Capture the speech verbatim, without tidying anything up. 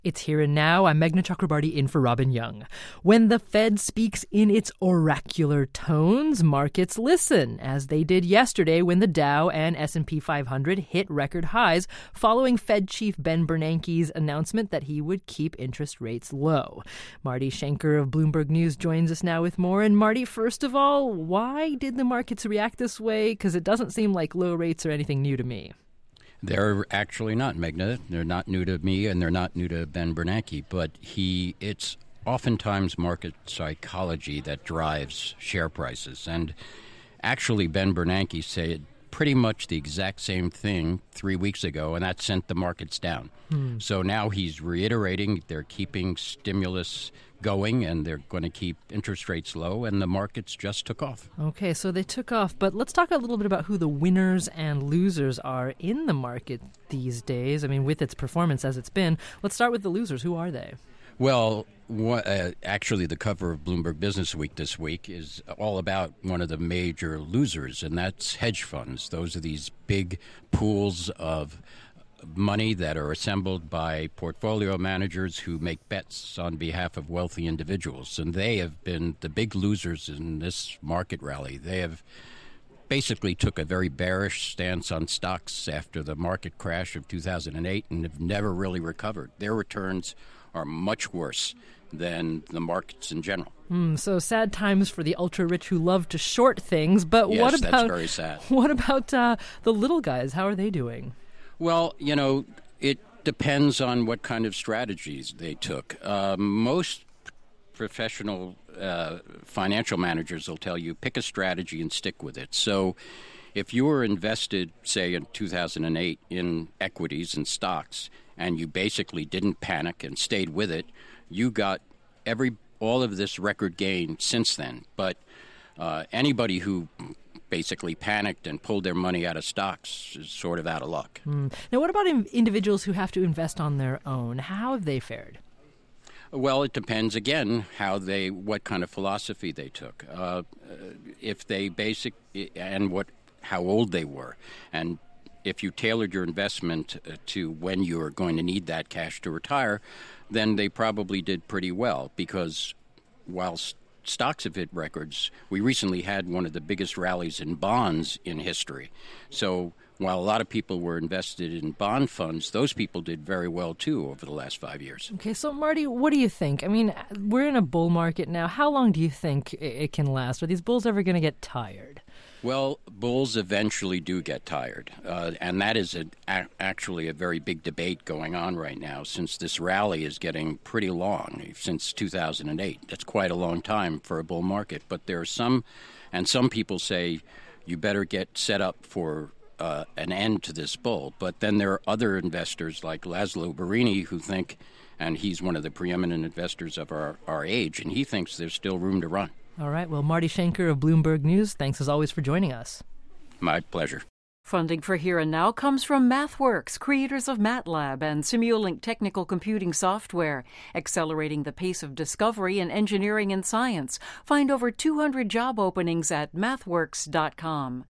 It's Here and Now. I'm Meghna Chakrabarti in for Robin Young. When the Fed speaks in its oracular tones, markets listen, as they did yesterday when the Dow and S and P five hundred hit record highs following Fed Chief Ben Bernanke's announcement that he would keep interest rates low. Marty Schenker of Bloomberg News joins us now with more. And Marty, first of all, why did the markets react this way? Because it doesn't seem like low rates are anything new to me. They're actually not, Meghna. They're not new to me, and they're not new to Ben Bernanke. But he, it's oftentimes market psychology that drives share prices. And actually, Ben Bernanke said pretty much the exact same thing three weeks ago, and that sent the markets down. Hmm. So now he's reiterating they're keeping stimulus going, and they're going to keep interest rates low, and the markets just took off. Okay, so they took off, but let's talk a little bit about who the winners and losers are in the market these days. I mean, with its performance as it's been. Let's start with the losers. Who are they? Well, what, uh, actually, the cover of Bloomberg Business Week this week is all about one of the major losers, and that's hedge funds. Those are these big pools of money that are assembled by portfolio managers who make bets on behalf of wealthy individuals. And they have been the big losers in this market rally. They have basically took a very bearish stance on stocks after the market crash of two thousand eight and have never really recovered. Their returns are much worse than the markets in general. Mm, so sad times for the ultra-rich who love to short things. But yes, what about, that's very sad. What about uh, the little guys? How are they doing? Well, you know, it depends on what kind of strategies they took. Uh, most professional uh, financial managers will tell you pick a strategy and stick with it. So if you were invested, say, in two thousand eight in equities and stocks, and you basically didn't panic and stayed with it, you got every all of this record gain since then. But uh, anybody who basically panicked and pulled their money out of stocks is sort of out of luck. Mm. Now, what about in- individuals who have to invest on their own? How have they fared? Well, it depends, again, how they, what kind of philosophy they took. Uh, if they basic, and what, how old they were. And if you tailored your investment to when you are going to need that cash to retire, then they probably did pretty well, because whilst stocks have hit records, we recently had one of the biggest rallies in bonds in history. So while a lot of people were invested in bond funds, those people did very well, too, over the last five years. Okay, so Marty, what do you think? I mean, we're in a bull market now. How long do you think it can last? Are these bulls ever going to get tired? Well, bulls eventually do get tired, uh, and that is a, a, actually a very big debate going on right now, since this rally is getting pretty long, since two thousand eight. That's quite a long time for a bull market, but there are some, and some people say you better get set up for uh, an end to this bull, but then there are other investors like Laszlo Barini who think, and he's one of the preeminent investors of our, our age, and he thinks there's still room to run. All right. Well, Marty Schenker of Bloomberg News, thanks as always for joining us. My pleasure. Funding for Here and Now comes from MathWorks, creators of MATLAB and Simulink technical computing software, accelerating the pace of discovery in engineering and science. Find over two hundred job openings at mathworks dot com.